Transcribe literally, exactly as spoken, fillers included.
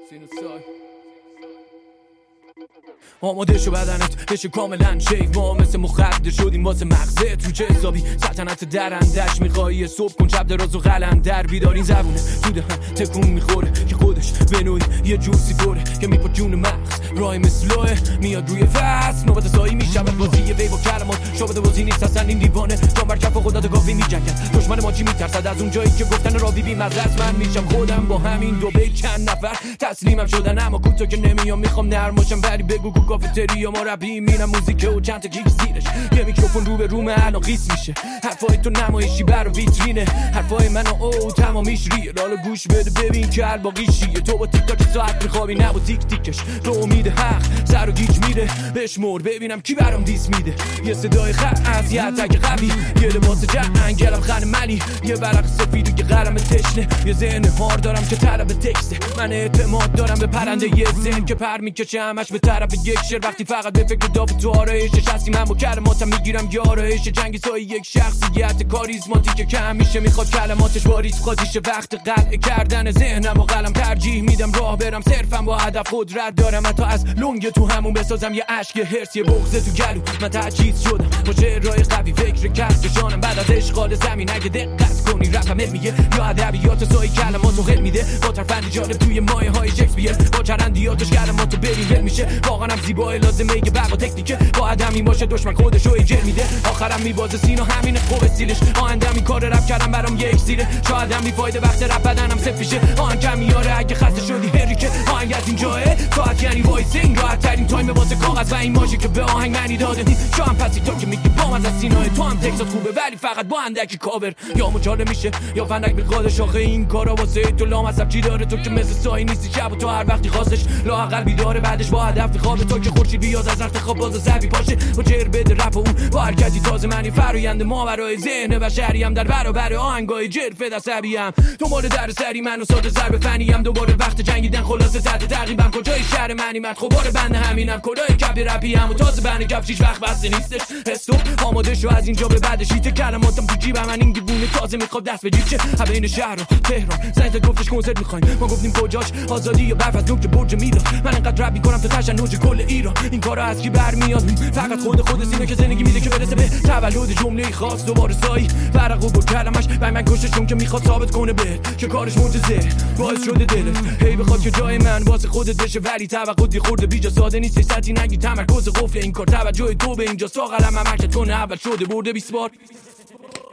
سینوسای آماده شو بدنت بشه کاملا شیک، ما مثل مخدر شدیم واسه مغزت. تو چه حسابی سلطنت درندش میخوایی صبح کن شب دراز و قلندر بیداری زبونه تو دهن تکون میخوره که خودش به نوعی یه جوسی دوره که میپا جون مغز رای مثلوه میاد روی فصل نوبت سایی میشود بازی وی با کلمات شابه بازی نیست اصلا این دیوانه جان بر کف خدا گاوی میجنگد دشمن ما چی میترسد از اون جایی که گفتن راوی بی مزه است. من میشم خودم با همین دو بیت چند نفر تسلیمم شدن اما کوتاه که نمیام میخوام نرماشم بری بگو گو کافتریا ما ربی میرم موزیک و چند تا گیگ زیرش یه میکروفون رو به روم الان قیس میشه حرفای تو نمایشی برا ویترینه حرفای من او تمامیش ریه حالا گوش بده ببین که الباقی چیه تو با تیک تاک ساعت میخوابی نه با تیک تیکش تو امید حق سر و گیج میره بشمر ببینم کی برام دیس میده یه صدای خط از یه اتک قوی یه لباس جنگ گلم خن ملی یه برق سفید و یه قلم تشنه یه ذهن هار دارم که طلب تکسته من اعتماد دارم به پرنده یه ذهن که پر میکشه همش به طرف یک شعر وقتی فقط به فکر داف تو آرایشش هستی من با کلماتم میگیرم یارایش جنگی سای یک شخصیت کاریزماتیک که همیشه میخواد کلماتش باریز خودیشه وقت قلع کردن ذهنم و قلم ترجیح میدم راه برم صرفم با هدف قدرت دارم حتی از لنگ تو همون بسازم یه اشک هرس یه بغض تو گلو من تجهیز شدم با شعرهای قوی فکر کسکشانم بعد از اشغال زمین اگه دقت کنی رپم میگه یا ادبیات سای کلماتو غل میده با ترفند جالب توی مایه های شکسپیر با چرندیاتش کلماتو بریم میشه واقعا هم زیبای لازمه که بقا تکنیکه با آدمی باشه دشمن خودشو ایجر میده آخرم میبازه سینا همین خوب استیلش آهنگم این کار رپ کردم برام یک سیره شاید هم میفایده وقت رپ بدنم سفیشه آهنگم میاره اگه خسته شدی هری که آهنگ از این جایه ساعت یعنی وایسینگ راحت ترین تایم واسه کاغذ و این ماژی که به آهنگ معنی داده شام پسی تو که میگی با از سینای تو هم تکسات خوبه ولی فقط با اندکی کاور یا مچاله میشه یا فندک میخواد شاخه این کارا واسه تو لامصب چی داره تو که مثل سایی نیستی شب تو هر وقتی خواستش لااقل بیداره بعدش با هدف خواب تو که خورشید بیاد از رخت خواب باز زبی باشه و جر بده رپ اون با حرکتی تازه معنی فرآیند ما برای ذهن بشریم در برابر آهنگای جرفه دستبیم تو مال در سری منو ساده ضرب فنیم دوباره وقت جنگیدن خلاصه تحت تعقیبم کجای شهر منی من خبار بنده همینم کدای کبی رپی هم و تازه بنده کفشیش وقت بسته نیستش استوب آماده شو از اینجا به بعدش هیت کلماتم تو جیبم من این دیوونه تازه میخواد دست به جیب چه بین شهر و تهران زنگ گفتش کنسرت میخوایم ما گفتیم کجاش آزادی یا برف از نوک برج میلاد من انقدر رپ میکنم تا تشنج کل ایران این کارا از کی برمیاد فقط خود خود سینه که زندگی میده که برسه به تولد جمله خاص دوباره سایی فرق و بود کلمش من من کششون که میخواد ثابت کنه به که کارش معجزه باعث شده دلت هی بخواد که جای من واسه خودت بشه ولی توقع دی خورده بیجا ساده نیست سطحی نگی تمرکز قفل این کار توجه تو به اینجا ساغلم حرکت کنه اول شده برده بیست بار